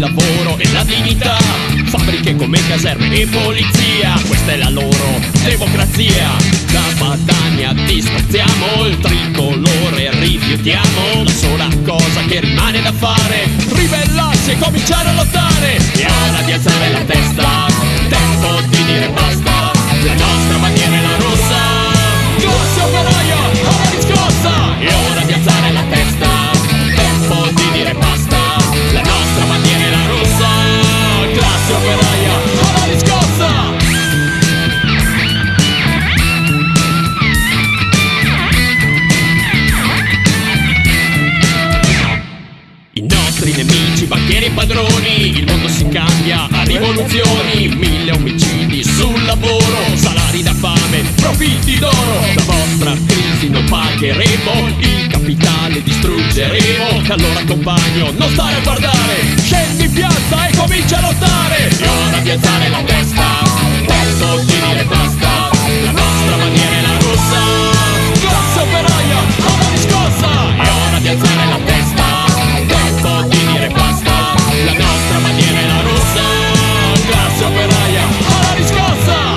lavoro e la dignità. Fabbriche come caserme e polizia, questa è la loro democrazia. Da Padania disprezziamo, il tricolore rifiutiamo. La sola cosa che rimane da fare, ribellarsi e cominciare a lottare. È ora di alzare la testa, tempo di dire basta. La nostra bandiera è la rossa, classe operaia alla riscossa. È ora di alzare la testa, tempo di dire basta. La nostra bandiera è la rossa, classe operaia alla riscossa. I nostri nemici, banchieri e padroni, il mondo si cambia a rivoluzioni. 1000 omicidi sul lavoro, salari da fame, profitti d'oro. La vostra crisi non pagheremo, il capitale distruggeremo. Allora compagno, non stare a guardare, scendi in piazza e comincia a lottare. È ora di alzare la testa, tempo di dire basta. La nostra bandiera è la rossa, classe operaia alla riscossa. È ora di alzare la testa, tempo di dire basta. La nostra bandiera è la rossa, classe operaia alla riscossa.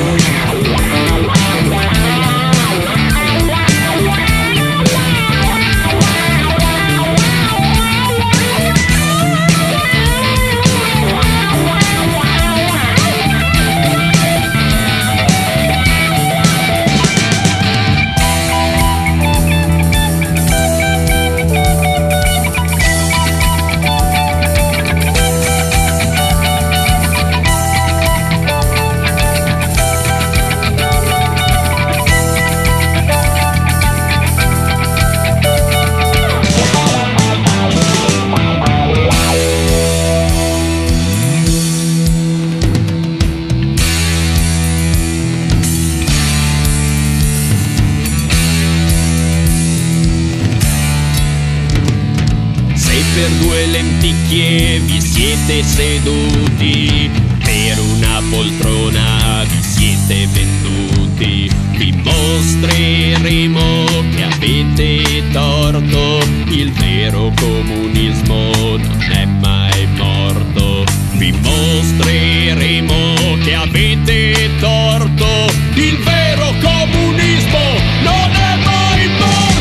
Per 2 lenticchie vi siete seduti, per una poltrona vi siete venduti. Vi mostreremo che avete torto, il vero comunismo non è mai morto. Vi mostreremo che avete torto, il vero comunismo non è mai morto.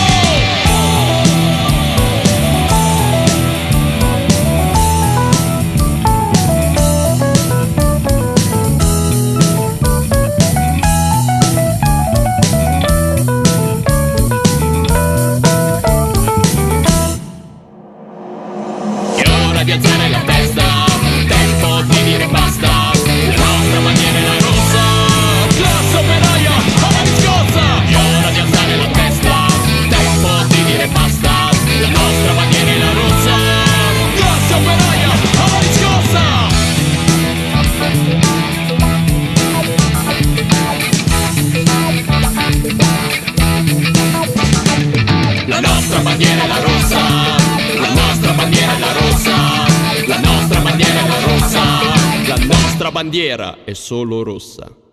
Di alzare la testa, tempo di dire basta. La nostra bandiera è la rossa, classe operaia alla riscossa. È ora di alzare la testa, tempo di dire basta. La nostra bandiera è la rossa, classe operaia alla riscossa. La nostra bandiera è la rossa, la nostra bandiera è la rossa. La nostra bandiera è la rossa, la nostra bandiera è solo rossa.